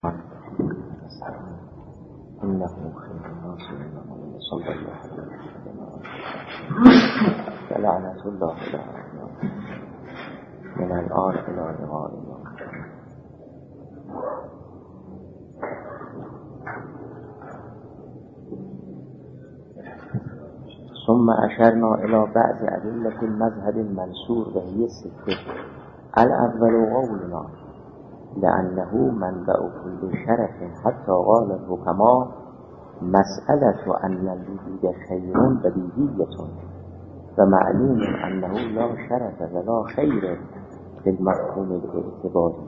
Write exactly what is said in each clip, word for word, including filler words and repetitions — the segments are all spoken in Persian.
إنه خير الناس من صلى الله عليه وسلم فلعنة الله له من الآن إلى لقاء الله. ثم أشرنا إلى بعض أدلة المذهب المنصور وهي الستة. الأول قولنا لأنه منبع كل شرف حتى قال الحكماء مسألة أن الوجود خير بديهية فمعلوم أنه لا شرف ولا خير في المفهوم الاعتباري.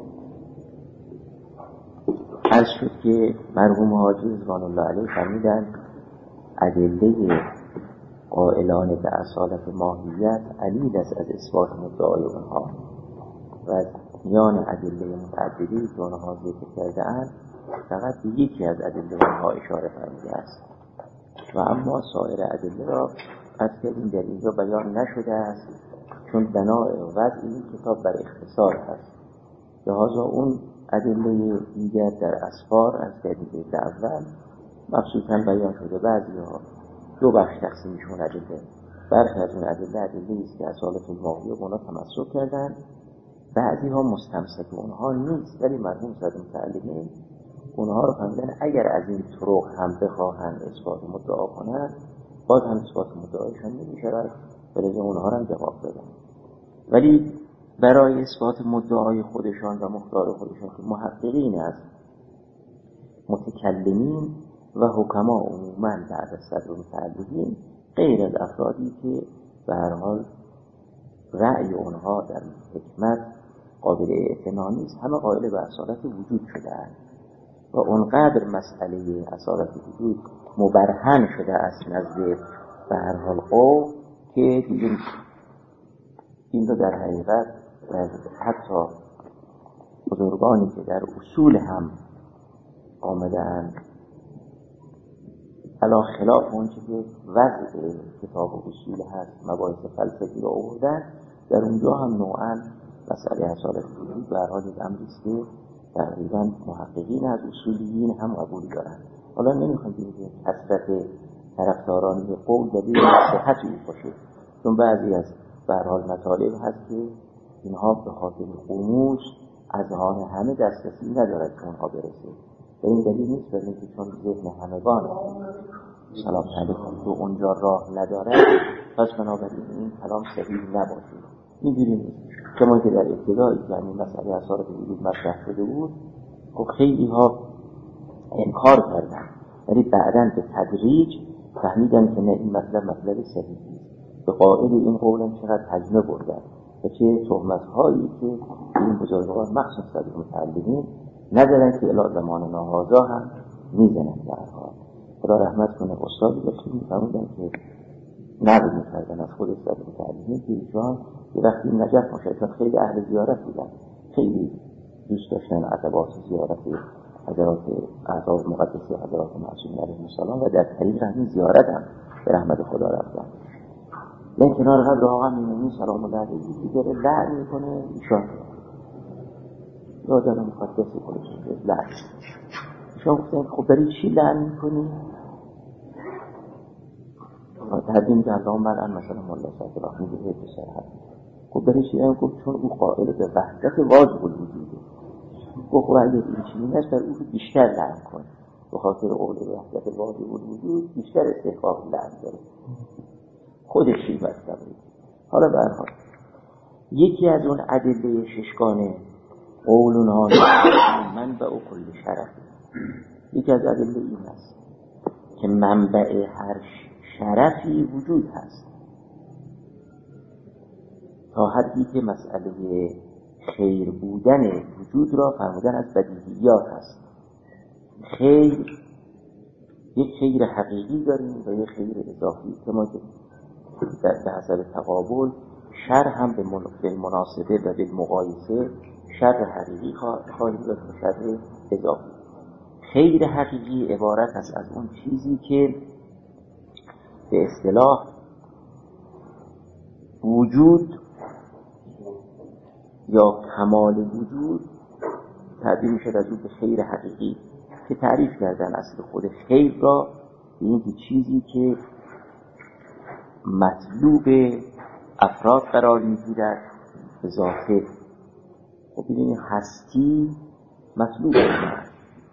عرض شد که مرحوم حاجی رضوان الله علیه فرمودند ادله قائلان به اصالت ماهیت علیل است از اثبات مدعای اونها و از میان ادله متعددی که اونها ذکر کرده اند فقط به یکی از ادله اونها اشاره فرموده است و اما سایر ادله را از کردیم در اینجا بیان نشده است چون بنای وضعی کتاب بر اختصار هست. لذا اون ادله دیگر در اسفار از کردیم در اول مخصوصا بیان شده. بعضی ها دو بخش تقسیمشون ادله، برخی از اون ادله ادله است که اصالت الماهیه به اونها تمسک کردن، بعضی ها مستمسک اونها نیست ولی مرحوم صاحب متعلمین اونها رو فهمیدن اگر از این طرق هم بخواهند اثبات مدعا کنند باز هم اثبات مدعایشان نمی‌شود ولی اونها رو هم جواب بدن. ولی برای اثبات مدعای خودشان و مختار خودشان که محققین از متکلمین و حکما عموماً بعد از صدر متعلقین غیر از افرادی که به هر حال رأی اونها در حکمت قابل اعتنا نیست همه قائل به اصالت وجود شده‌اند و اونقدر مسئله اصالت وجود مبرهن شده است نزد به هر حال قوم که دیگه این رو در حقیقت حتی بزرگانی که در اصول هم آمدند علا خلاف اون که وضع کتاب و اصول هست مباحث فلسفی رو آوردن در اونجا هم نوعاً مسئله اصالت وجود به هر حال یک امری است که تقریباً محققین از اصولیین هم قبول دارن. حالا نمیخوام بگیم که کثرت طرفداران به قول دلیل صحتی باشه چون بعضی از به هر حال مطالب هست که اینها به خاطر خموش از آن همه دسترسی ندارد که اونها برسه و این دلیل نیست برای اینکه چون ذهن همگان سلام علیکم تو اونجا راه نداره پس بنابراین این کلام صحیح نباشه. می‌بینیم کما که در ابتدای یعنی مسئله اصالت وجود مطرح شده بود خب خیلی ها انکار کردن ولی بعداً به تدریج فهمیدن که نه این مطلب مطلب صحیحی به قائل این قولن چقدر حجمه بردن و چه تهمت هایی که این بزرگوار مخصوص در متعلمین ندارن که الی زمان نهازا هم میزنن. در حال خدا رحمت کنه استادی بسید میفهمودن که نقل میکردن از خود استاد متعلمین که ایشان یه وقتی نجف مشاید چون خیلی اهل زیارت بودن خیلی دوست داشتن عقبات زیارت حضرات اعضای مقدسی حضرات معصومین علیهم السلام و در طریق همین زیارت هم به رحمت خدا رفتن. من کنار قبر آقا میمونی سلام الله علیه که داره لعن میکنه ایشان یادم مقدسی خودش لعن ایشان گفتن خب برای چی لعن میکنی؟ تحدیم که اللهم من مثلا مولا صاحب الله میگه به صحت خب برای چی؟ هم گفت چون او قائل به وحدت واجب الوجوده گفت خب اگر این چیزی نست در او بیشتر لعن کن به خاطر قول وحدت واجب الوجود بیشتر استحقاق لعن داره خودشی بستم. حالا به هر حال یکی از اون ادله ششگانه قولون ها منبع کل شرف یکی از ادله این است که منبع هر شرفی وجود هست تا حدی که مسئله خیر بودن وجود را فرمودن از بدیهیات هست. خیر یک خیر حقیقی داریم و یک خیر اضافی که ما در حسب تقابل شر هم به مناسبه و به مقایسه شر حقیقی خواهیم داشت و شر اضافی. خیر حقیقی عبارت است از اون چیزی که به اصطلاح وجود یا کمال وجود تعبیر میشه از اون به خیر حقیقی که تعریف کردن. اصل خود خیر را به این که چیزی که مطلوب افراد قرار میگیرد به ذاته. خب ببینید هستی مطلوب همه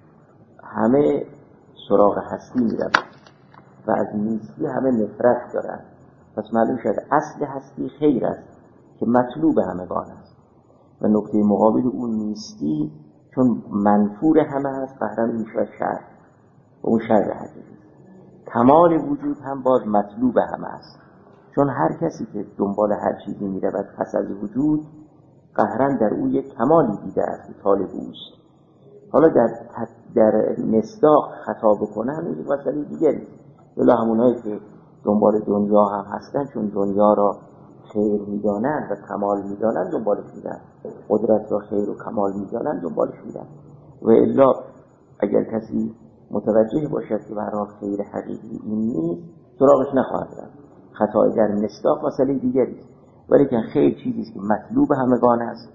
همه سراغ هستی میرن و از نیستی همه نفرت دارن. پس معلوم شد اصل هستی خیر است که مطلوب همگان است و نکته مقابل اون نیستی چون منفور همه است قهرن میشه شر و اون شر حقیقی. کمال وجود هم باز مطلوب همه است چون هر کسی که دنبال هر چیزی میرود پس از وجود قهرن در او یک کمالی دیده است که طالب اوست. حالا در در مصداق خطا بکنن این مسئله دیگری. ولی همونایی که دنبال دنیا هم هستن چون دنیا را خیر میدانن و کمال میدانن دنبالش میدن، قدرت را خیر و کمال میدانن دنبالش میدن. و الا اگر کسی متوجه باشد که برای خیر حقیقی این نیست سراغش نخواهد رفت. خطای در مصداق مسئله دیگری است. ولی که خیر چیزی است که مطلوب همگان است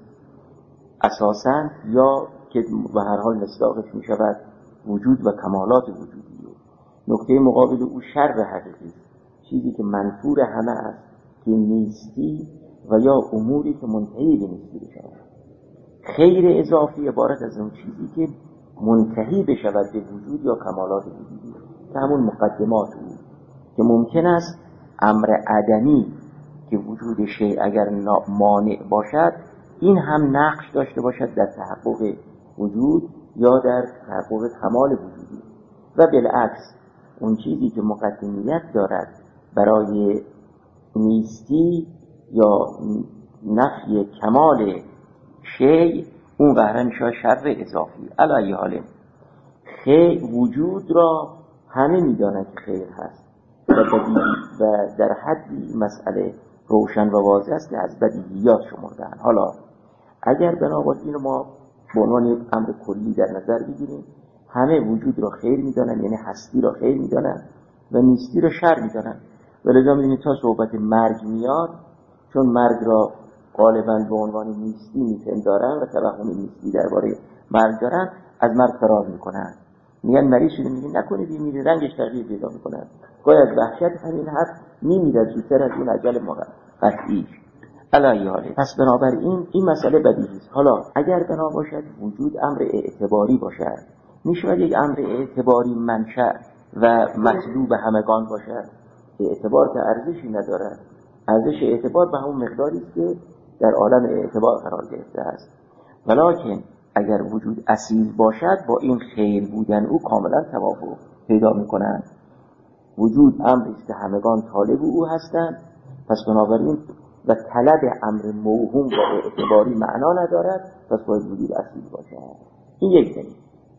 اساساً، یا که به هر حال مصداقش میشود وجود و کمالات وجودی. نکته مقابل او شر حقیقی، چیزی که منفور همه است که نیستی و یا اموری که منتهی به نیستی بشود. خیر اضافی عبارت از اون چیزی که منتهی بشود به وجود یا کمالات وجودی که همون مقدمات بود که ممکن است امر عدمی که وجود شیء اگر مانع باشد این هم نقش داشته باشد در تحقق وجود یا در تحقق کمال وجودی و بالعکس اون چیزی که مقدمیت دارد برای نیستی یا نفی کمال شیء اون قهرن میشه شر اضافی. علی حال خیر وجود را همه میدانند که خیر هست و, و در حدی مسئله روشن و واضح است که از بدیهیات شمردن. حالا اگر بنابرای این ما به عنوان یک امر کلی در نظر بگیریم همه وجود را خیر میدانن، یعنی هستی را خیر میدانن و نیستی را شر میدانن. ولذا می‌بینید تا صحبت مرگ میاد چون مرگ را غالباً به عنوان نیستی میپندارن و توهم نیستی درباره مرگ دارن از مرگ فرار میکنن. میگن مریض شده، میگن نکنید میمیره، رنگش تغییر پیدا میکنه. گاهی از وحشت همین حرف میمیره زودتر از اون اجل قطعی. علی حاله. پس بنابراین این مسئله بدیهی است. حالا اگر بنا باشد وجود امر اعتباری باشد میشه یک امر اعتباری منشأ و مطلوب همگان باشد. اعتبار که ارزشی ندارد. ارزش اعتبار به همون مقداری است که در عالم اعتبار قرار گرفته است. ولکن اگر وجود اصیل باشد با این خیر بودن او کاملا توافق پیدا میکنند. وجود امری است که همگان طالب او هستند، پس بنابراین و طلب امر موهوم و اعتباری معنا ندارد، پس باید وجود اصیل باشد. این یک دلیل.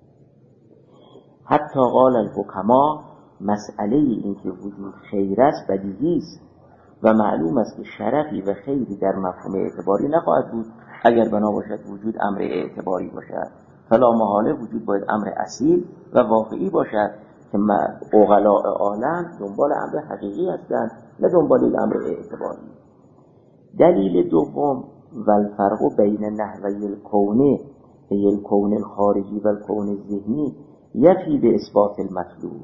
حتی قال الحکما مسئله این که وجود خیر است بدیهی است و معلوم است که شرفی و خیری در مفهوم اعتباری نخواهد بود اگر بنا باشد وجود امر اعتباری باشد. فلا محاله وجود باید امر اصیل و واقعی باشد که عقلاء عالم دنبال امر حقیقی هستند نه دنبال امر اعتباری. دلیل دوم و الفرق بین نحوی الکون ای الکون الخارجی و الکون الذهنی یفی به اثبات المطلوب.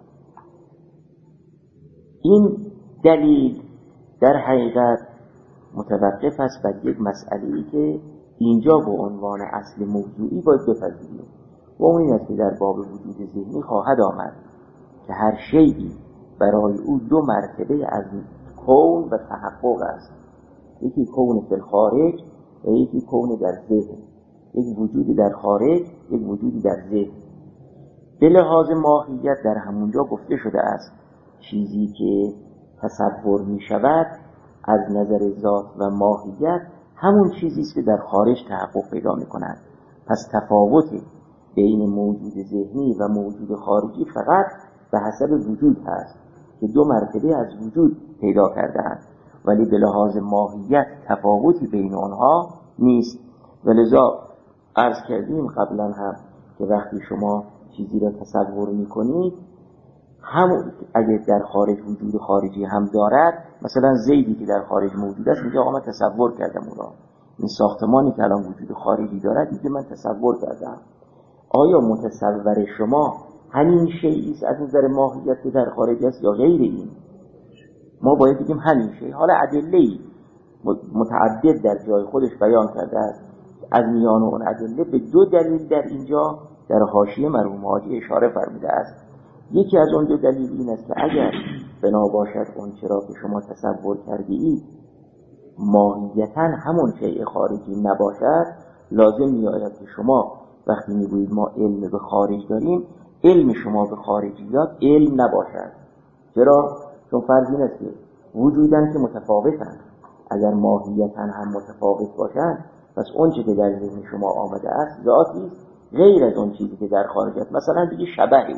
این دلیل در حقیقت متوقف است بر یک مسئله‌ای که اینجا به عنوان اصل موضوعی باید بپذیریم و اون این است که در باب وجود ذهنی خواهد آمد که هر شیئی برای او دو مرتبه از کون و تحقق است. یکی کون فی الخارج و یکی کون در ذهن. یک وجودی در خارج، یک وجودی در ذهن. به لحاظ ماهیت در همونجا گفته شده است چیزی که تصور می شود از نظر ذات و ماهیت همون چیزی است که در خارج تحقق پیدا می کند. پس تفاوت بین موجود ذهنی و موجود خارجی فقط به حسب وجود هست که دو مرتبه از وجود پیدا کرده‌اند، ولی به لحاظ ماهیت تفاوتی بین آنها نیست. ولذا عرض کردیم قبلا هم که وقتی شما چیزی را تصور میکنید هم اگر در خارج وجود خارجی هم دارد، مثلا زیدی که در خارج موجود است میگه آقا من تصور کردم اون را. این ساختمانی که الان وجود خارجی دارد میگه من تصور کردم. آیا متصور شما همین شیئی است از نظر ماهیت که در خارج است یا غیر این؟ ما باید بگیم همین شیء. حالا ادله‌ای متعدد در جای خودش بیان کرده است. از میان اون ادله به دو دلیل در اینجا در حاشیه مرحوم حاجی اشاره فرموده است. یکی از اون دو دلیل این است که اگر بنا باشد اون چرا که شما تصور کرده اید ماهیتاً همون شیء خارجی نباشد، لازم می‌آید که شما وقتی میگویید ما علم به خارج داریم، علم شما به خارجیات علم نباشد. چرا؟ چون فرض این است که وجودن که متفاوتن، اگر ماهیتاً هم متفاوت باشند پس اون چیزی که در ذهن شما آمده است ذاتی است غیر از اون چیزی که در خارج است. مثلا دیگه شبهی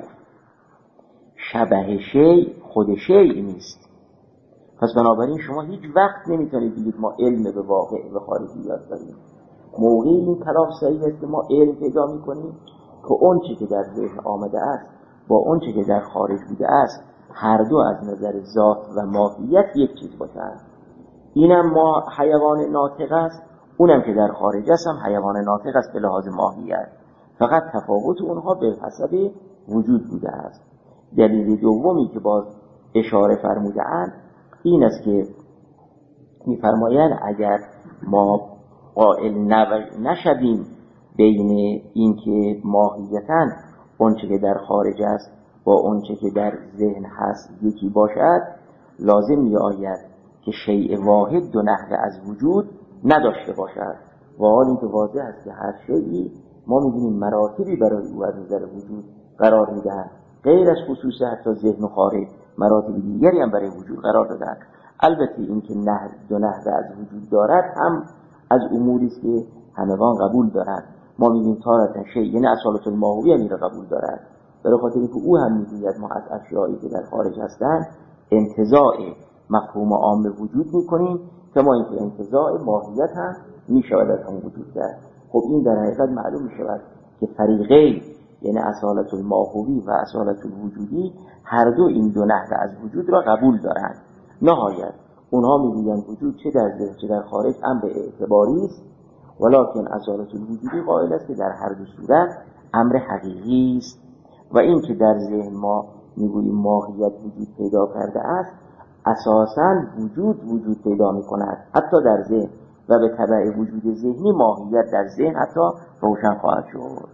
شبه شیء خود شیء نیست. پس بنابراین شما هیچ وقت نمیتونید بگید ما علم به واقع به خارجیات داریم. موقعی این کلام صحیح است که ما علم پیدا میکنیم که اون چیزی که در ذهن آمده است با اون چیزی که در خارج بوده است هر دو از نظر ذات و ماهیت یک چیز باشند. اینم ما حیوان ناطق است، اونم که در خارج است هم حیوان ناطق است به لحاظ ماهیت، فقط تفاوت اونها به حسب وجود بوده است. دلیل دومی که باز اشاره فرموده‌اند این است که می‌فرمایند اگر ما قائل نشویم بین این که ماهیتاً اون چه که در خارج است با اون چه که در ذهن هست یکی باشد، لازم می‌آید که شیء واحد دو نحوه از وجود نداشته باشد. و حال این که واضح است که هر شیئی ما می‌بینیم مراتبی برای او از نظر وجود قرار می‌دهند، غیر از خصوص حتی ذهن و خارج مراتب دیگری هم برای وجود قرار دادند. البته این که نحو دو نحوه از وجود دارد هم از اموری است که همگان قبول دارند. ما می‌بینیم تارة شیء یعنی اصالت الماهوی هم را قبول دارد، برای خاطر اینکه او هم می‌گوید ما از اشیایی که در خارج هستند انتزاع مفهوم عام وجود می‌کنیم، کما اینکه انتزاع ماهیت هم می‌شود از هم وجود کرد. خب این در حقیقت معلوم می‌شود که فریقین یعنی اصالت الماهوی و اصالت الوجودی هر دو این دو نحوه از وجود را قبول دارند. نهایت اونها میگویند وجود چه در ذهن چه در خارج امر اعتباری است، ولکن اصالت الوجودی قائل است که در هر دو صورت امر حقیقی است. و این که در ذهن ما میگوییم ماهیت وجود پیدا کرده است، اساساً وجود وجود پیدا میکند حتی در ذهن، و به تبع وجود ذهنی ماهیت در ذهن حتی روشن خواهد شد.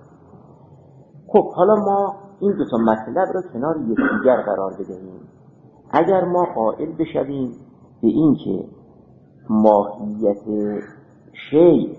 خب حالا ما این دو تا مطلب را کنار یکدیگر قرار بدهیم. اگر ما قائل بشویم به این که ماهیت شیء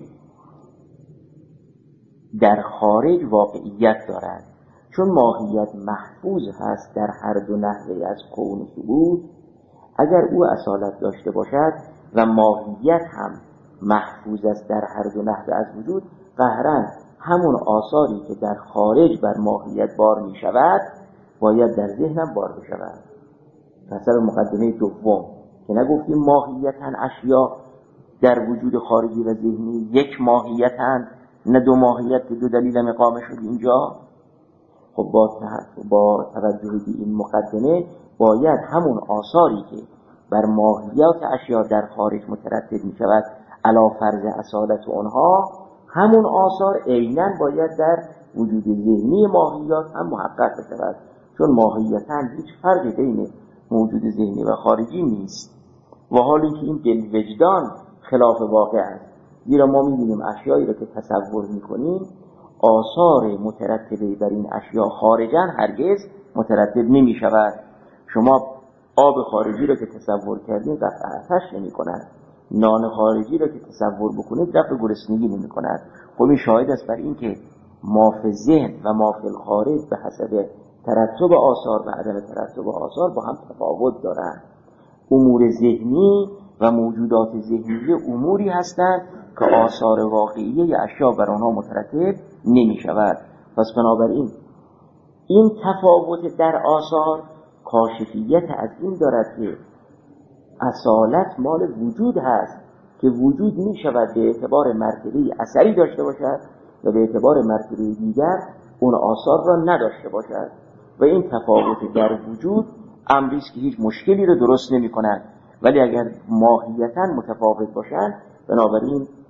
در خارج واقعیت دارد، چون ماهیت محفوظ هست در هر دو نحوه از کون و ثبوت، اگر او اصالت داشته باشد و ماهیت هم محفوظ است در هر دو نحوه از وجود، قهرن همون آثاری که در خارج بر ماهیت بار می شود باید در ذهنم بار بشود. مثلا مقدمه دوم که نگفتیم ماهیتاً اشیا در وجود خارجی و ذهنی یک ماهیتاً، نه دو ماهیت که دو دلیل مقامه شد اینجا. خب با, با توجه به این مقدمه باید همون آثاری که بر ماهیت اشیا در خارج مترتب می شود علی فرض اصالت اونها، همون آثار عیناً باید در وجود ذهنی ماهیات هم محقق بشود، چون ماهیتاً هیچ فرقی بین موجود ذهنی و خارجی نیست. و حال اینکه این دل وجدان خلاف واقع است، زیرا ما می‌بینیم اشیایی را که تصور می‌کنیم آثار مترتبه بر این اشیا خارجاً هرگز مترتب نمی‌شود. شما آب خارجی را که تصور کردین رفع آتش نمی‌کند، نان خارجی را که تصور بکنید رفع گرسنگی نمی‌کند. خب این شاهد است بر این که ما فی ذهن و ما فی الخارج به حسب ترتب آثار و عدم ترتب آثار با هم تفاوت دارند. امور ذهنی و موجودات ذهنی اموری هستند که آثار واقعی اشیا بر آنها مترتب نمی شود. پس بنابراین این تفاوت در آثار کاشفیت از این دارد که اصالت مال وجود هست که وجود می شود به اعتبار مرتبه اثری داشته باشد و به اعتبار مرتبه دیگر اون آثار را نداشته باشد. و این تفاوت در وجود امری است که هیچ مشکلی را درست نمی کند، ولی اگر ماهیتاً متفاوت باشند بنابراین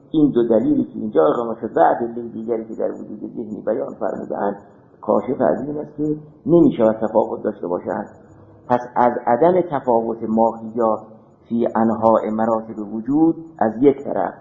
این دو دلیلی که اینجا اقامه شد و ادله دیگری که در وجود ذهنی بیان فرمودند کاشف از این است که نمی‌شود تفاوت داشته باشند. پس از عدم تفاوت ماهیات فی انواع مراتب وجود از یک طرف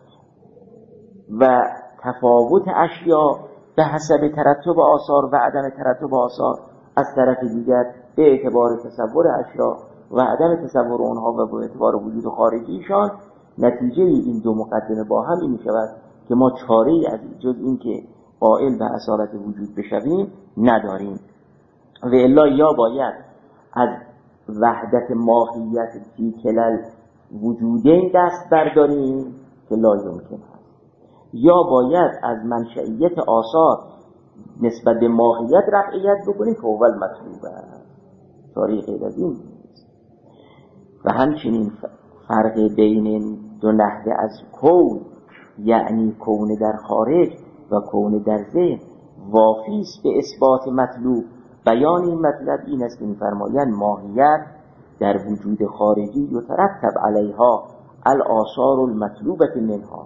و تفاوت اشیا به حسب ترتب آثار و عدم ترتب آثار از طرف دیگر به اعتبار تصور اشیا و عدم تصور اونها و به اعتبار وجود خارجیشان، نتیجه این دو مقدمه با هم این شود که ما چاره‌ای از جز این که قائل به اصالت وجود بشویم نداریم. و الا یا باید از وحدت ماهیت فی کلل وجودین دست برداریم که لا یمکن هست، یا باید از منشئیت آثار نسبت به ماهیت رفعیت بکنیم که اول مطلوب است. چاره غیر از این نیست. و همچنین فرق بین دو نحوه از کون، یعنی کون در خارج و کون در ذهن، وافی است به اثبات مطلوب. بیان این مطلب این است که می‌فرمایند ماهیت در وجود خارجی یترتب علیها الآثار المطلوبة منها.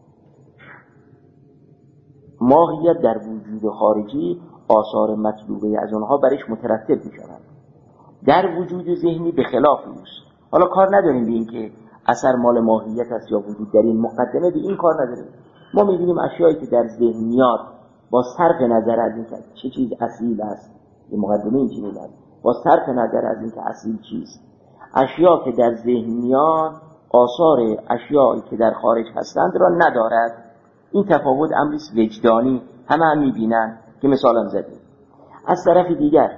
ماهیت در وجود خارجی آثار مطلوبه از آنها برش مترتب می‌شود. در وجود ذهنی به خلاف اوست. حالا کار نداریم به این که اثر مال ماهیت است یا وجود، در این مقدمه به این کار نداریم. ما می‌بینیم اشیایی که در ذهنیات با صرف نظر از این که چه چیز اصیل است، این مقدمه این چیزی است، با صرف نظر از این که اصیل چیست، اشیا که در ذهنیات آثار اشیایی که در خارج هستند را ندارد. این تفاوت امریست وجدانی، همه هم می‌بینن که مثالم زدیم. از طرف دیگر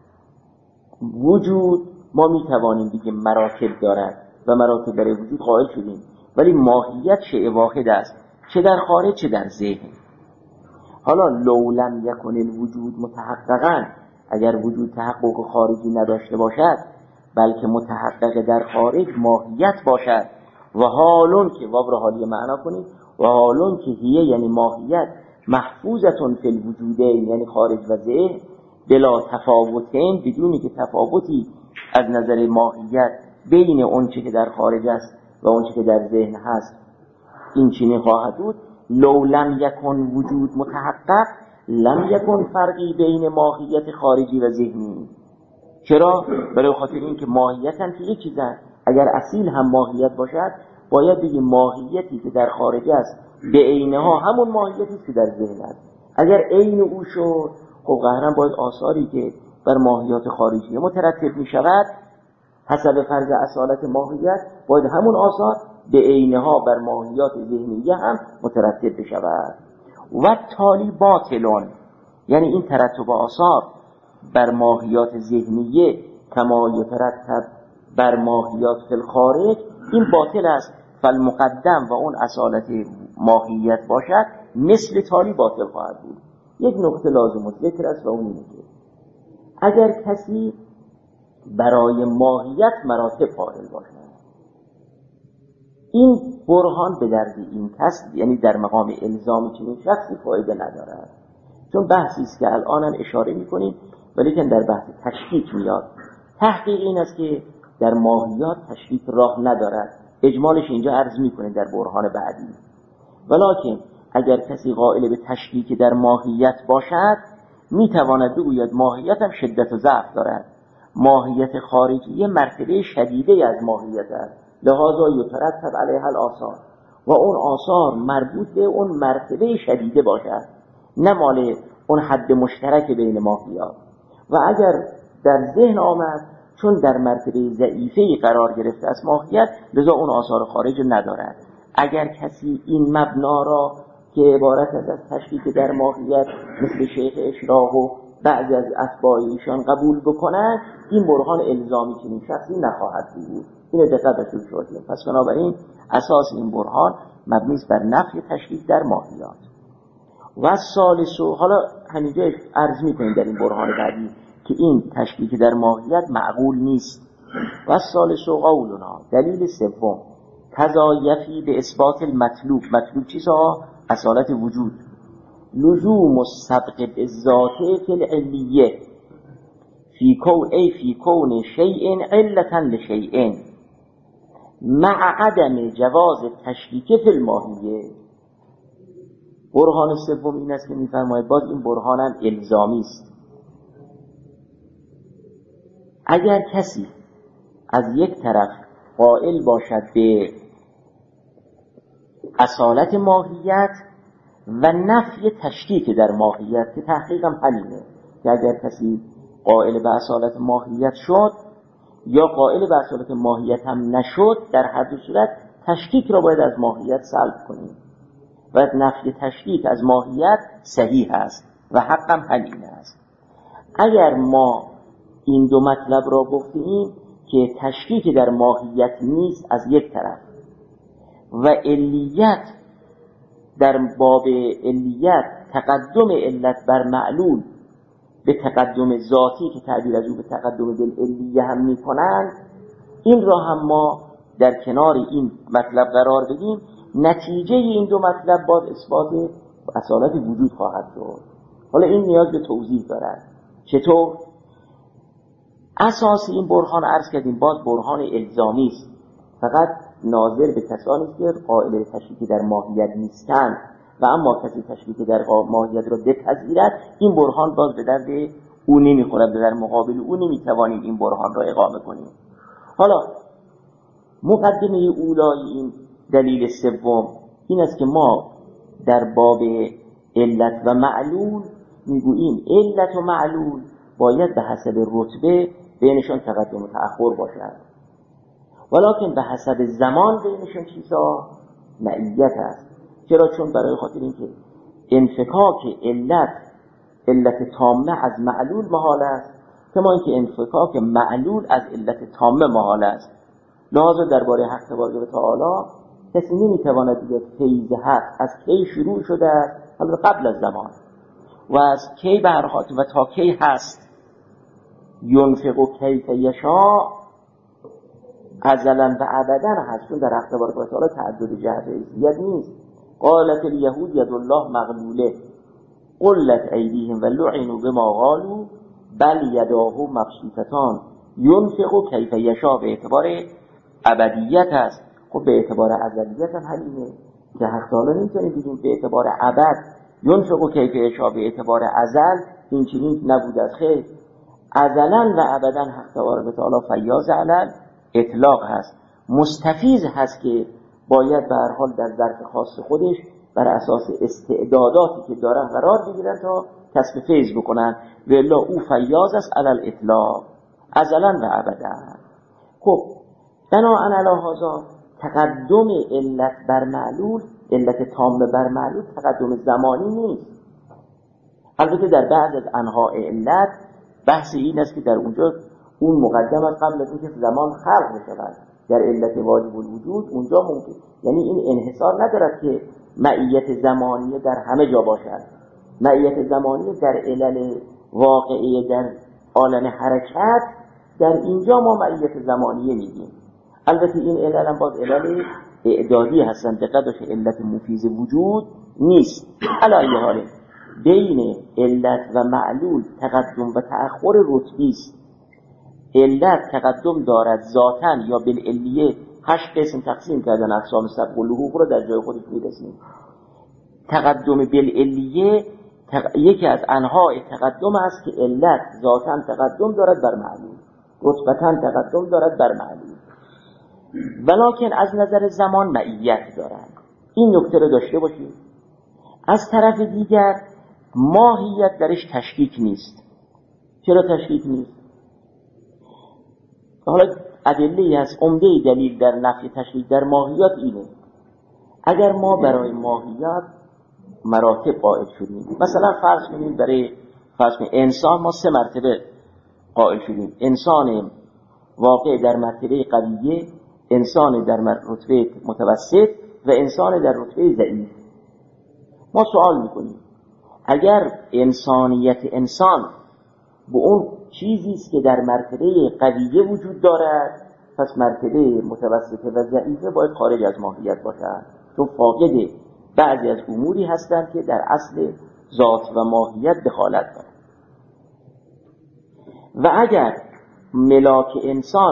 وجود ما می‌توانیم بگیم مراتب دارد و مراتب برای وجود قائل شدیم، ولی ماهیت شیء واحد است، چه در خارج چه در ذهن. حالا لو لم یکن الوجود متحققا، اگر وجود تحقق خارجی نداشته باشد بلکه متحقق در خارج ماهیت باشد، و حالون که واب را حالی معنا کنید، و حالون که هیه یعنی ماهیت محفوظتون فی الوجودین یعنی خارج و ذهن بلا تفاوتین، بدونی که تفاوتی از نظر ماهیت بین اون چه که در خارج است و اون چه که در ذهن هست این چنین خواهد بود. لو لم یکن وجود متحقق لم یکن فرقی بین ماهیت خارجی و ذهنی. چرا؟ برای خاطر این که ماهیت هم که یک چیزن، اگر اصیل هم ماهیت باشد باید بگیم ماهیتی که در خارج است به عینها همون ماهیتی که در ذهن است. اگر عین او شد خب قهرن باید آثاری که بر ماهیات خارجی مترتب می شود حسب فرض اصالت ماهیت باید همون آثار به عینها بر ماهیات ذهنیه هم مترتب بشود. و تالی باطلون، یعنی این ترتب آثار بر ماهیات ذهنیه کما یترتب بر ماهیات فی الخارج، این باطل است. فالمقدم و اون اصالت ماهیت باشد مثل تالی باطل خواهد بود. یک نکته لازم ذکر است و اون اینه که اگر کسی برای ماهیت مراتب قائل باشد، این برهان به درد این کس یعنی در مقام الزام چنین شخصی فایده ندارد، چون بحثی است که الان هم اشاره می‌کنیم ولیکن در بحث تشکیک میاد. تحقیق این است که در ماهیات تشکیک راه ندارد، اجمالش اینجا عرض می‌کنه در برهان بعدی. ولکن اگر کسی قائل به تشکیک در ماهیت باشد میتواند بگوید ماهیت هم شدت و ضعف دارد، ماهیت خارجی مرتبه شدیده از ماهیت است، لذا یترتب علیها الآثار، و اون آثار مربوط به اون مرتبه شدیده باشد، نه مال اون حد مشترک بین ماهیات. و اگر در ذهن آمد چون در مرتبه ضعیفه قرار گرفته از ماهیت لذا اون آثار خارج ندارد. اگر کسی این مبنا را که عبارت از تشکیک در ماهیت مثل شیخ اشراق و بعضی از اتباع ایشان قبول بکنند، این برهان الزامی چنین شخصی نخواهد بود. این دقت داشته باشید. پس بنابراین اساس این برهان مبنی است بر نفی تشکیک در ماهیات. و ثالثو، حالا همینجا عرض می‌کنیم در این برهان بعدی که این تشکیک در ماهیت معقول نیست. و ثالثو قولنا، دلیل سوم کذا یفی به اثبات المطلوب. مطلوب چیزها؟ اصالت وجود. لزوم السبق بالذات فی العلیه فی کون ای فی کون شیء علتا لشیء، مع عدم جواز تشکیک فی الماهیه. برهان سوم این است که می‌فرماید باز این برهان هم الزامی است. اگر کسی از یک طرف قائل باشد به اصالت ماهیت و نفی تشکیک در ماهیت، که تحقیق هم همینه که اگر کسی قائل به اصالت ماهیت شد یا قائل به اصالت ماهیت هم نشد، در هر دو صورت تشکیک را باید از ماهیت سلب کنیم و نفی تشکیک از ماهیت صحیح است و حق هم همین است. اگر ما این دو مطلب را گفتیم که تشکیک در ماهیت نیست از یک طرف و علیت در باب علیت تقدم علت بر معلول به تقدم ذاتی که تعبیر از او به تقدم بالعلیه هم می کنند، این را هم ما در کنار این مطلب قرار بدیم، نتیجه این دو مطلب باز اثبات اصالت وجود خواهد شد. حالا این نیاز به توضیح دارد. چطور؟ اساس این برهان عرض کردیم باز برهان الزامی است، فقط ناظر به کسانی که قائل تشکیک در ماهیت نیستند و اما کسی تشکیک در ماهیت را بپذیرد، این برهان باز به درد او نمیخورد، در مقابل او نمیتوانیم این برهان را اقامه کنیم. حالا مقدمه اولای این دلیل سوم این است که ما در باب علت و معلول میگوییم علت و معلول باید به حسب رتبه بینشان تقدم و تأخر باشد، ولکن به حسب زمان بینشان چیزا معیت است. چرا؟ چون برای خاطر اینکه انفکاک علت علت تامه از معلول محال است، کما اینکه انفکاک معلول از علت تامه محال است. لذا درباره حق تبارک و تعالی کسی نمیتواند بگوید فیض حق از کی شروع شده است، حالا قبل از زمان، و از کی برهات و تا کی هست. ینفق و کیف یشاء ازلا و ابدا هست، چون در حق تبارک و تعالی تعدد جهت حیثیت نیست. قالت الیهود ید الله مغلوله قلت ایدیهم و لعنوا بما قالوا بل یداه مبسوطتان ینفق کیف یشاء به اعتبار ابدیت است. خب به اعتبار ازلیت هم همینه که حق تعالی نمیتونیم بگیم به اعتبار ابد ینفق کیف یشاء به اعتبار ازل این چنین نبوده است. خیر، ازلا و ابدا حق تبارک و تعالی فیاض علل اطلاق هست، مستفیض هست که باید به هر حال در ظرف خاص خودش بر اساس استعداداتی که دارن قرار بگیرن تا کسب فیض بکنن، و الا او فیاض است علل اطلاق ازلا و ابدا. خب بناء علی هذا تقدم علت بر معلول، علت تامه بر معلول تقدم زمانی نیست. البته در بعض از انواع علت بحث این است که در اونجا اون مقدم است قبل از اینکه زمان خلق بشود. در علت واجب الوجود اونجا ممکن، یعنی این انحصار ندارد که معیت زمانیه در همه جا باشد. معیت زمانیه در علل واقعی در عالم حرکت، در اینجا ما معیت زمانیه میگیم. البته این علل هم باز علل اعدادی هستن، دقت باشه، علت مفیض وجود نیست. علی حال بین علت و معلول تقدم و تأخر رتبی است. علت تقدم دارد ذاتاً یا بالعلیه، هشت قسم تقسیم کردن اقسام سبق و لحوق رو در جای خودش میرسیم. تقدم بالعلیه تق... یکی از انواع تقدم است که علت ذاتاً تقدم دارد بر معلول، رتبتاً تقدم دارد بر معلول، ولکن از نظر زمان معیت دارد. این نکته رو داشته باشید. از طرف دیگر ماهیت درش تشکیک نیست. چرا تشکیک نیست؟ حالا ادله هست، عمده دلیل در نفی تشکیک در ماهیت اینه. اگر ما برای ماهیت مراتب قائل شدیم، مثلا فرض کنیم برای فرض کنیم انسان ما سه مرتبه قائل شدیم، انسان واقع در مرتبه قویه، انسان در رتبه متوسط و انسان در رتبه ضعیف. ما سوال میکنیم اگر انسانیت انسان به اون چیزی است که در مرتبه قویه وجود دارد، پس مرتبه متوسطه و ضعیفه باید خارج از ماهیت باشد، چون فاقد بعضی از اموری هستند که در اصل ذات و ماهیت دخالت دارند. و اگر ملاک انسان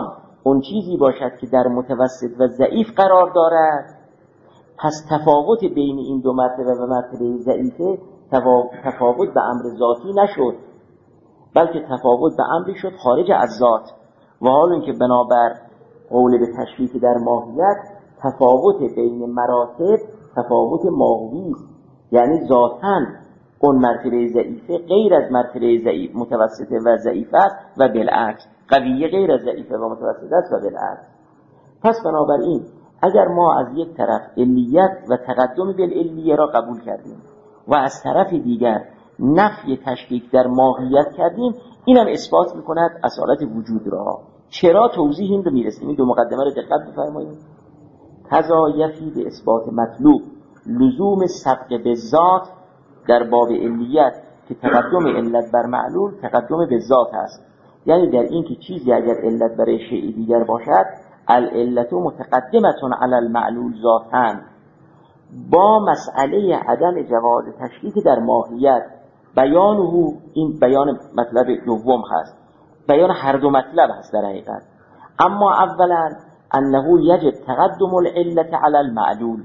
اون چیزی باشد که در متوسط و ضعیف قرار دارد، پس تفاوت بین این دو مرتبه و مرتبه ضعیفه تفاوت به امر ذاتی نشد، بلکه تفاوت به امری شد خارج از ذات. و حال اینکه بنابر قول به تشریف در ماهیت تفاوت بین مراتب تفاوت ماهوی است، یعنی ذاتاً اون مرتبه ضعیفه غیر از مرتبه ضعیف متوسطه و ضعیفه است و بالعکس قویه غیر از ضعیفه و متوسطه است و بالعکس. پس بنابراین اگر ما از یک طرف علیت و تقدم بالعلیه را قبول کردیم و از طرف دیگر نفی تشکیک در ماهیت کردیم، اینم اثبات میکند اصالت وجود را. چرا توضیح این رو میرسیم؟ این دو مقدمه رو دقت بفرمایید. کذا یفی به اثبات مطلوب لزوم سبق به ذات در باب علیت که تقدم علت بر معلول تقدم به ذات است، یعنی در این که چیزی اگر علت برای شیء دیگر باشد العلت متقدمتون علی المعلول ذاتاً، با مسئله عدم جواز تشکیک در ماهیت بیانه، این بیان مطلب دوم هست، بیان هر دو مطلب هست در حقیقت. اما اولا انه یجب تقدم العلت علی المعلول،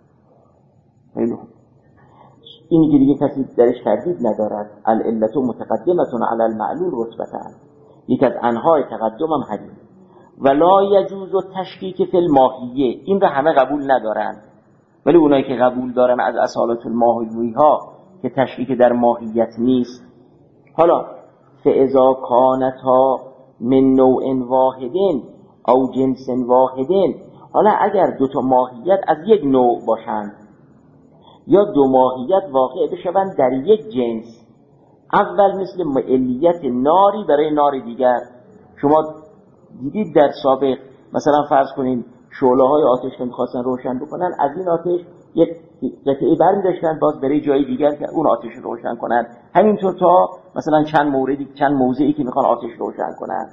اینی که دیگه کسی درش تردید ندارد، العلت متقدمتون علی المعلول رتبتاً، یک از انهای تقدم هم حدید. ولا یجوز تشکیک فی الماهیه، این رو همه قبول ندارن، ولی اونایی که قبول دارن از اصالت الماهیوی ها که تشکیک در ماهیت نیست. حالا فاذا کانتا من نوع واحد او جنس واحد، حالا اگر دو تا ماهیت از یک نوع باشند یا دو ماهیت واقع بشوند در یک جنس، اول مثل معلیت ناری برای نار دیگر. شما دیدید در سابق مثلا فرض کنین شعله های آتش که می‌خواستن روشن بکنن، از این آتش یک قطعه برمی داشتن باز برای جای دیگر که اون آتش روشن کنن، همینطور تا مثلا چند موردی چند موضعی که میخوان آتش روشن کنن.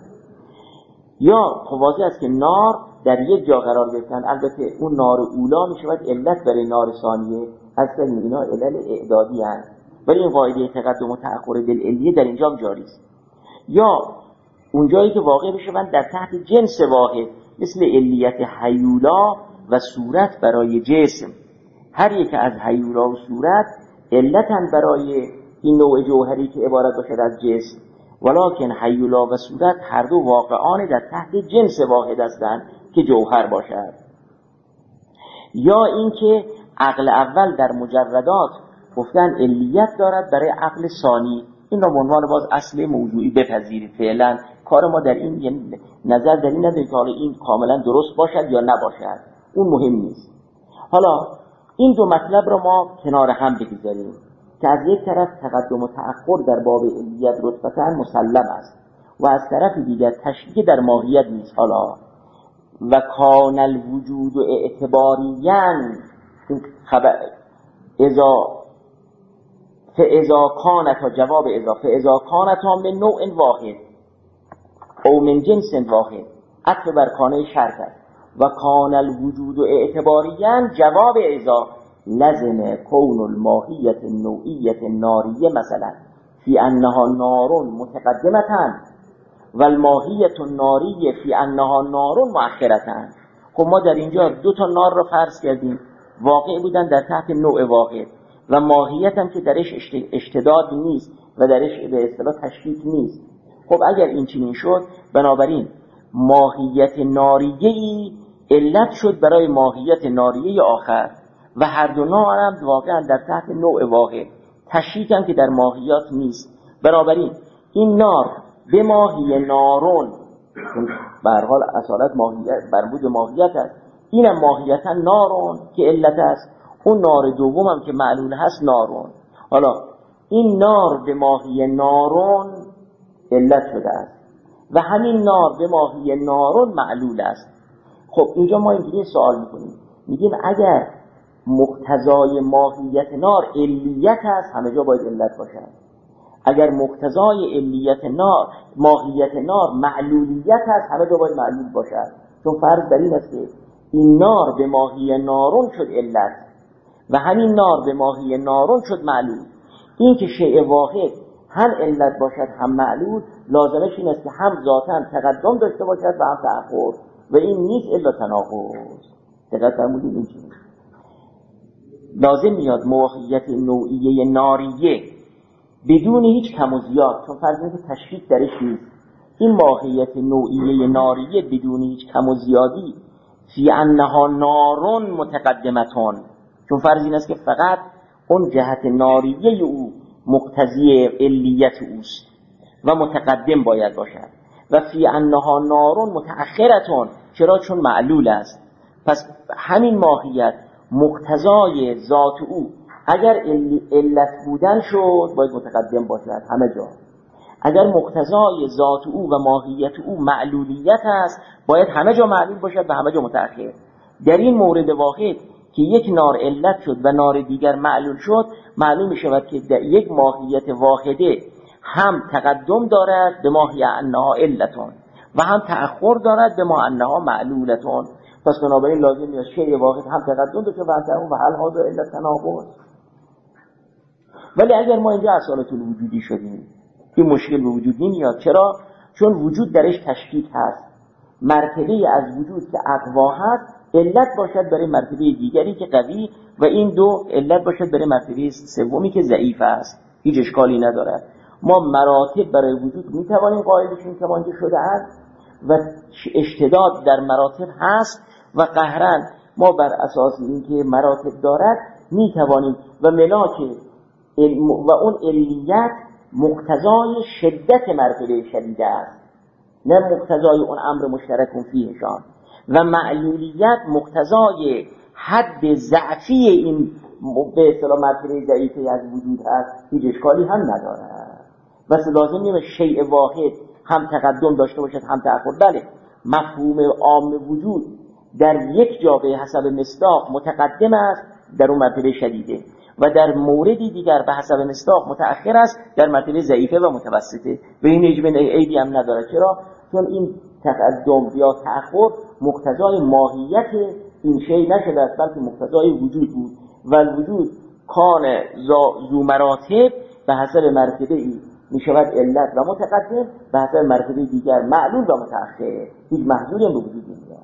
یا واضح است که نار در یک جا قرار گرفتن، البته اون نار اولا میشود علت برای نار ثانیه، اصلا اینا علل اعدادی هست، ولی این قاعده تقدم و تأخر بالعلیه در اینجا جاری است. یا اون جایی که واقع بشوند در تحت جنس واحد، مثل علیت هیولا و صورت برای جسم، هر یک از هیولا و صورت علتن برای این نوع جوهری که عبارت باشد از جسم، ولکن هیولا و صورت هر دو واقعان در تحت جنس واحد هستند که جوهر باشد. یا اینکه عقل اول در مجردات گفتن علیت دارد برای عقل ثانی، این را عنوان باز اصل موضوعی بپذیرید. فعلا کار ما در این یعنی نظر در این نداریم که حالا این کاملا درست باشد یا نباشد، اون مهم نیست. حالا این دو مطلب را ما کنار هم بگذاریم که از یک طرف تقدم و تأخر در باب علیت رتبتاً مسلم است و از طرف دیگر تشکیک در ماهیت نیست. حالا و کان الوجود اعتباریاً خبر اذا فاذا کانتا جواب اذا فاذا کانتا من نوع واحد او من جنس واحد، عطف بر کانه شرط است. و کان الوجود اعتباریاً جواب اذا لازم کون الماهیت النوعیت الناریه مثلا فی انها نار متقدمتاً و الماهیت الناریه فی انها نار مؤخرتاً. خب ما در اینجا دو تا نار رو فرض کردیم، واقع بودن در تحت نوع واحد و ماهیت هم که درش اشتداد نیست و درش به اصطلاح تشکیک نیست. خب اگر این چنین شد، بنابراین ماهیت ناریه‌ای علت شد برای ماهیت ناریه آخر و هر دو نوع هم واقعا در تحت نوع واحد، تشکیک هم که در ماهیت نیست. بنابراین این نار به ماهی نارون به هر حال اصالت ماهیت برمود ماهیت است، اینم ماهیتا نارون که علت است، اون نار دوم هم که معلول هست نارون. حالا این نار به ماهی نارون علت شده است و همین نار به ماهی نارون معلول است. خب اینجا ما اینجوری سوال میکنیم، میگیم اگر مقتضای ماهیت نار علیت است، همه جا باید علت باشد. اگر مقتضای علیت نار ماهیت نار معلولیت است، همه جا باید معلول باشد. چون فرض بر این است که این نار به ماهی نارون شد علت و همین نار به ماهی نارون شد معلول. این که شیء واحد هم علت باشد هم معلول، لازمش این است که هم ذاتاً تقدم داشته باشد و هم تأخر، و این نیست الا تناقض. دقت فرمودید این چیه؟ لازم میاد ماهیت نوعیه ناریه بدون هیچ کم و زیاد، چون فرض اینه که تشکیک درش نیست. این ماهیت نوعیه ناریه بدون هیچ کم و زیادی فی انها نارون متقدمتون، چون فرض این است که فقط اون جهت ناریه او مقتضی علیت اوست و متقدم باید باشد، و فی انها نارون متأخرتون، چرا؟ چون معلول است. پس همین ماهیت مقتضای ذات او اگر علت بودن شد باید متقدم باشد همه جا، اگر مقتضای ذات او و ماهیت او معلولیت است باید همه جا معلول باشد و همه جا متأخر. در این مورد واحد که یک نار علت شد و نار دیگر معلول شد، معلوم می شود که در یک ماهیت واحده هم تقدم دارد به ماهی انها علتون و هم تأخر دارد به ما انها معلولتون. پس بنابراین لازم میاد شیء واحد هم تقدم داشته و هم تأخر و حل هذا علت تناقض. ولی اگر ما اینجا اصالت الوجودی شدیم این مشکل به وجود نمیاد. چرا؟ چون وجود درش تشکیک هست. مرتبه از وجود که اقوا هست علت باشد برای مرتبه دیگری که قوی، و این دو علت باشد برای مرتبه سومی که ضعیف است. هیچ اشکالی ندارد. ما مراتب برای وجود میتوانیم قائلشون که وانجا شده است و اشتداد در مراتب هست و قهرن ما بر اساس اینکه مراتب دارد میتوانیم و ملاک و اون علیت مقتضای شدت مرتبه شدیده است، نه مقتضای اون امر مشترک فیهشان، و معلولیت مقتضای حد ضعفی این به اصطلاح مرتبه ضعیفی از وجود هست. هیچ اشکالی هم ندارد. بس لازم نیست شیء واحد هم تقدم داشته باشد هم تأخر. بله، مفهوم عام وجود در یک جا به حسب مصداق متقدم است در اون مرتبه شدیده و در موردی دیگر به حسب مصداق متأخر است در مرتبه ضعیفه و متوسطه و این هیچ عیبی هم نداره. چرا؟ چون این تقدم یا تأخر مقتضای ماهیت این شی نشده است بلکه مقتضای وجود بود و الوجود کان ذو مراتب به حسب مرتبه ای می شود علت و متقدم، به حسب مرتبه دیگر معلول و متأخر. هیچ محضوری هم به وجود نمیاد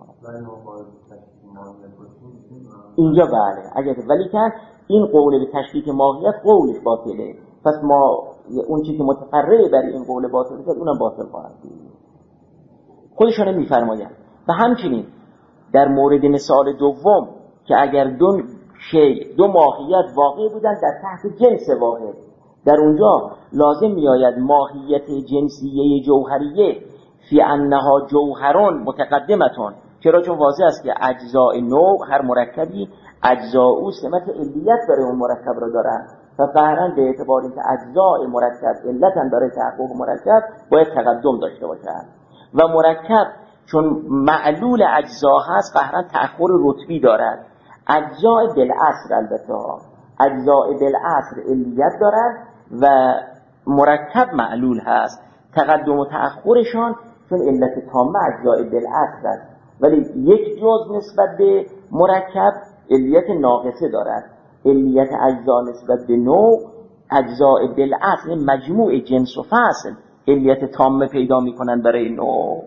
اینجا. بله اگر ولی که این قول به تشکیک ماهیت قولش باطله، پس ما اون چیزی که متقرره برای این قول باطل است اونم باطل خواهد بود. خودشون میفرمایند و همچنین در مورد مثال دوم که اگر دو شی دو ماهیت واقع بودن در تحت جنس واحد، در اونجا لازم میآید ماهیت جنسیه جوهریه فی انها جوهرون متقدمتون. چرا؟ چون واضح است که اجزاء نوع هر مرکبی اجزاء او سمت علیت برای اون مرکب را دارند و قهرن به اعتبار اینکه اجزاء مرکب علتن برای تحقق مرکب باید تقدم داشته باشند و مرکب چون معلول اجزا هست قهرن تأخر رتبی دارد. اجزاء بالاصل البته اجزاء بالاصل علیت دارد و مرکب معلول هست. تقدم و تأخرشان چون علت تامه اجزاء بالاصل است ولی یک جزء نسبت به مرکب علیت ناقصه دارد. علیت اجزا نسبت به نوع اجزاء بالاصل مجموع جنس و فصل علیت تامه پیدا میکنند برای نوع.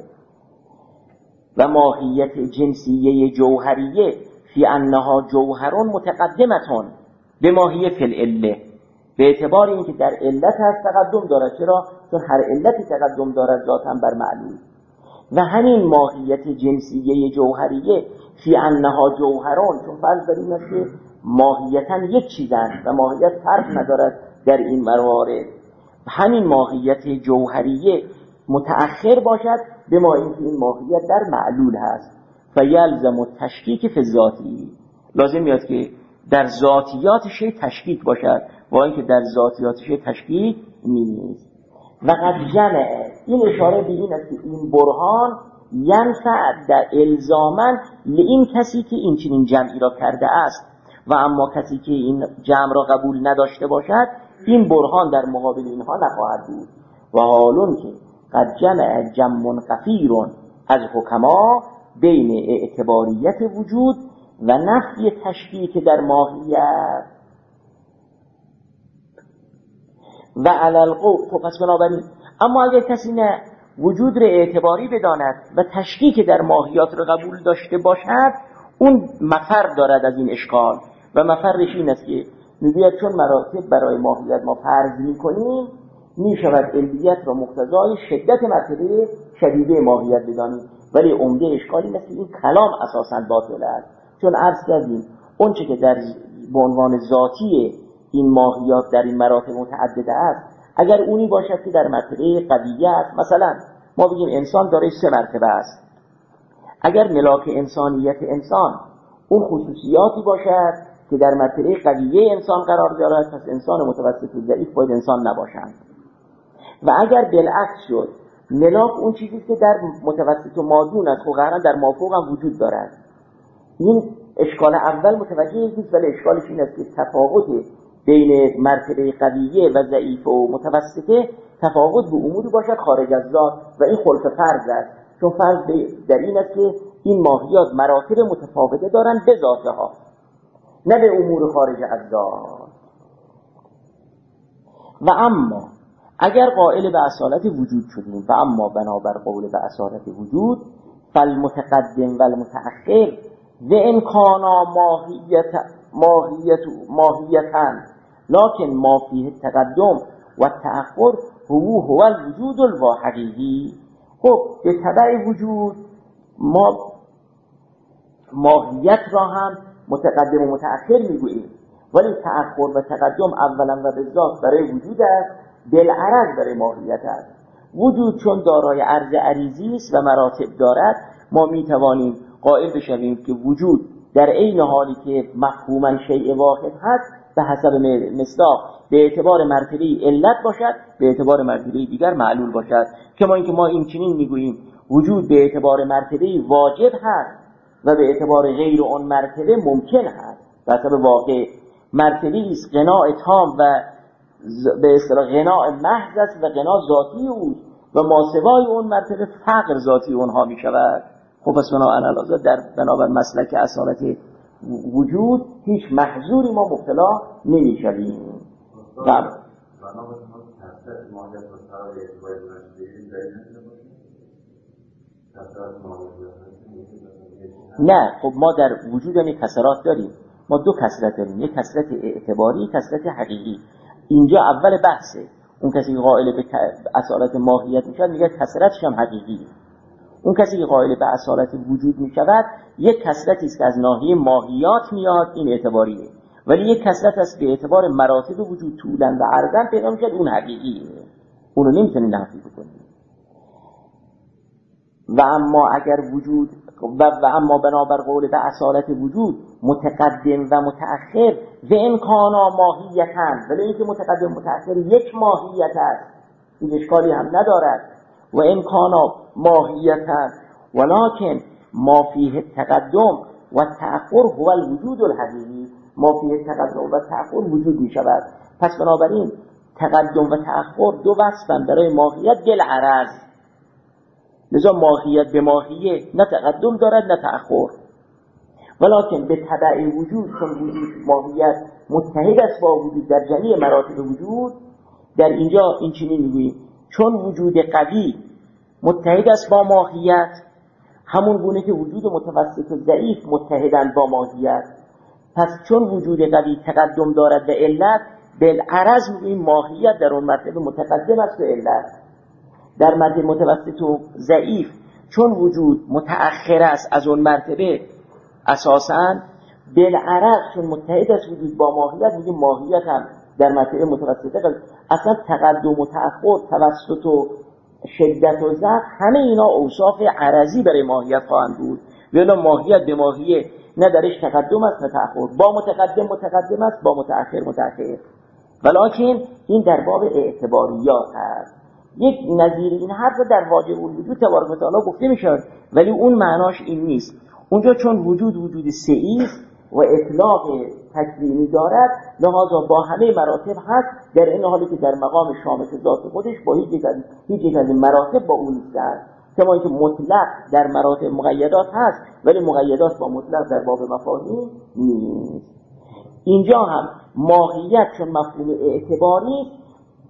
و ماهیت جنسیه جوهریه فی انها جوهرون متقدمتون به ماهیه فی العله، به اعتبار اینکه در علت هست تقدم دارد. چرا؟ چون هر علتی تقدم دارد ذاتاً بر معلول. و همین ماهیت جنسیه جوهریه فی انها جوهرون، چون فرض بر این است که ماهیتاً یک چیزند و ماهیت فرق ندارد در این موارد، همین ماهیت جوهریه متأخر باشد به ما اینکه این ماهیت در معلول هست. فیلزم التشکیک فی ذاتی، لازم میاد که در ذاتیات شی تشکیک باشد و اینکه در ذاتیات شی تشکیک نیست. و قد جمع، این اشاره به این است که این برهان ینفع در الزامن لئین کسی که این چنین جمعی را کرده است و اما کسی که این جمع را قبول نداشته باشد این برهان در مقابل اینها نخواهد بود. و حالون که قد جمع جمع غفیر از حکما بین اعتباریت وجود و نفی تشکیک در ماهیت. و علی القول. خب پس بنابراین اما اگر کسی نه وجود را اعتباری بداند و تشکیک در ماهیات را قبول داشته باشد، اون مفر دارد از این اشکال و مفرش این است که میگوید چون مراتب برای ماهیت ما فرض میکنیم، میشود علیت را مقتضای شدت مرتبه شدیده ماهیت بدانیم. ولی عمده اشکالی است که این کلام اساساً باطل است، چون عرض کردیم اون چه که در به عنوان ذاتی این ماهیات در این مراتب متعدده است، اگر اونی باشد که در مرتبه قویه است، مثلا ما بگیم انسان داره سه مرتبه است، اگر ملاک انسانیت انسان اون خصوصیاتی باشد که در مرتبه قویه انسان قرار دارد، پس انسان متوسط و ضعیف باید انسان نباشند. و اگر بالعکس شد ملاک اون چیزی که در متوسط و مادون است، خب قرار در مافوق هم وجود دارد. این اشکال اول متوجه نیست، ولی اشکالش این است که تفاوت بین مرتبه قویه و ضعیف و متوسطه تفاوت به اموری باشد خارج از ذات و این خلف فرض است، چون فرض در این است که این ماهیات مراتب متفاوته دارند به ذاتها ها، نه به امور خارج از ذات. و اما اگر قائل به اصالت وجود شدیم، و اما بنابر قول به اصالت وجود، فالمتقدم و المتأخر و امکانا ماهیت ماهیت ماهیتن لکن ما فیه تقدم و تأخر هو هو الوجود الواحدی. خب به تبع وجود ما ماهیت را هم متقدم و متأخر میگوییم، ولی تأخر و تقدم اولا و به ذات برای وجود است، بالعرض برای ماهیت است. وجود چون دارای عرض عریضی است و مراتب دارد، ما میتوانیم قائل بشویم که وجود در عین حالی که مفهوما شیء واحد هست، به حسب مصداق به اعتبار مرتبه علت باشد، به اعتبار مرتبه دیگر معلول باشد. کما اینکه ما این چنین میگوییم وجود به اعتبار مرتبه واجب هست و به اعتبار غیر اون مرتبه ممکن هست. به حسب واقع مرتبه است غناء تام و به اصطلاح غناء محض است و غنا ذاتی اوست و ماسوای اون مرتبه فقر ذاتی اونها می شود. خب پس بنابراین در بنابر مسلک اصالت وجود هیچ محظوری ما مبتلا نمی شویم. نه، خب ما در وجود هم کسرات داریم، ما دو کسرت داریم، یک کسرت اعتباری، یک کسرت حقیقی. اینجا اول بحثه، اون کسی که قائل به اصالت ماهیت می شود میگه کسرتش هم حقیقی. اون کسی که قائل به اصالت وجود می شود یک کسرتی است که از ناحیه ماهیات میاد، این اعتباریه، ولی یک کسرت است به اعتبار مراتب وجود طولا و عرضا پیدا می شد، اون حقیقیه، اونو نمیتونی نفی بکنی. و اما اگر وجود و, و اما بنابر قول به اصالت وجود متقدم و متأخر و امکانا ماهیتن، ولی اینکه متقدم و متأخر یک ماهیت است، این اشکالی هم ندارد. و امکانا ماهیتن ولکن ما فیه تقدم و تأخر هو الوجود الحقیقی. ما فیه تقدم و تأخر وجود می شود. پس بنابراین تقدم و تأخر دو وصفن برای ماهیت بالعرض، لذا ماهیت به ماهیه نه تقدم دارد نه تأخر، ولکن به تبع وجود، چون وجود ماهیت متحد است با وجود در جمیع مراتب وجود، در اینجا این چنین میگوییم چون وجود قوی متحد است با ماهیت، همون گونه که وجود متوسط و ضعیف متحدند با ماهیت، پس چون وجود قوی تقدم دارد به علت، بالعرض میگوییم ماهیت در اون مرتبه متقدم است به علت. در مرتبه متوسط و ضعیف چون وجود متأخر است از اون مرتبه، اساساً بالعرض چون متحد است وجود با ماهیت، میگیم ماهیت هم در مرتبه متوسطه. اصلا تقدم و تأخر، توسط و شدت و ضعف، همه اینا اوصاف عرضی برای ماهیت خواهند بود. ولی ماهیت به ماهیه نه درش تقدم است نه تأخر، با متقدم متقدم است، با متأخر متأخر، ولکن این در باب اعتباریات هست. یک نظیر این حرف در واجب الوجود تبارک و تعالی گفته میشد، ولی اون معناش این نیست. اونجا چون وجود وجود سعی و اطلاق تکوینی دارد، لحاظا با همه مراتب هست، در این حالی که در مقام شامل ذات خودش با هیچ یک از هیچ یک از این مراتب با اون نیست. کما اینکه مطلق در مراتب مقیدات هست، ولی مقیدات با مطلق در باب مفاهیم نیست. اینجا هم ماهیت چون مفهوم اعتباری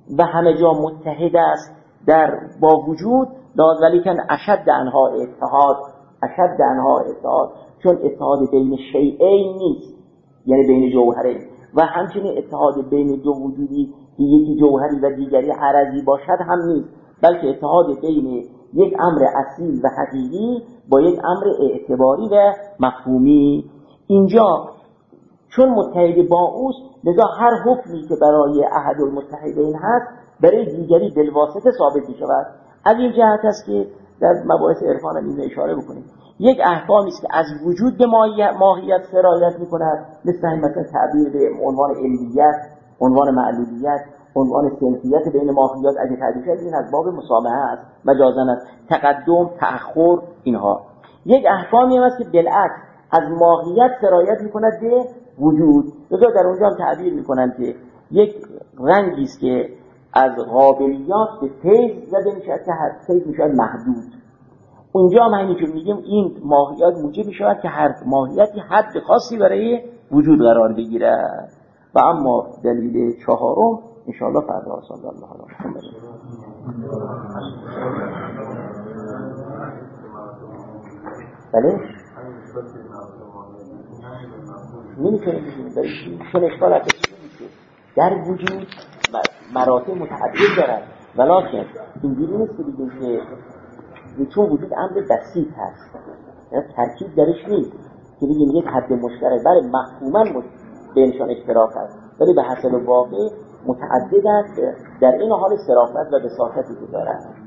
و همه جا متحد است در با وجود، ولیکن اشد انها اتحاد، اشد انها اتحاد، چون اتحاد بین شیئین نیست، یعنی بین جوهرین، و همچنین اتحاد بین دو وجودی که یکی جوهری و دیگری عرضی باشد هم نیست، بلکه اتحاد بین یک امر اصیل و حقیقی با یک امر اعتباری و مفهومی. اینجا چون متحد با اوست، لذا هر حکمی که برای احد المتحدین هست برای دیگری بالواسطه ثابت می شود. از این جهت است که در مباحث عرفان هم این اشاره بکنیم، یک احکامی است که از وجود به ماهیت سرایت می کند، مثل همین مثلا تعبیر به عنوان علیت، عنوان معلولیت، عنوان سنفیت بین ماهیات، اگه تعبیر شد این از باب مسامحه است، مجازن است، تقدم، تأخر، اینها. یک احکامی هم است که بالعکس از ماهیت سرایت می کند به وجود، لذا در اونجا هم تعبیر می کنند که یک رنگی است که از قابلیات به فیض زده می شود که هر فیض می شود محدود. اونجا هم همینجور میگیم این ماهیت موجب می شود که هر ماهیتی حد خاصی برای وجود قرار بگیرد. و اما دلیل چهارم انشاءالله فردا صلی الله علیه و سلم. بله نمیتونیم بگیم داریم چون اشکال هست در وجود مراتب متعدد دارد، ولیکن اینجوری نیست که بگیم که چون وجود امر بسیط هست، یعنی ترکیب درش نیست که بگیم یک حد مشترک برای مفهوما بینشان اشتراک هست، ولی به حسب واقع متعدد است، در این حال صرافت و بساطتی که دارد.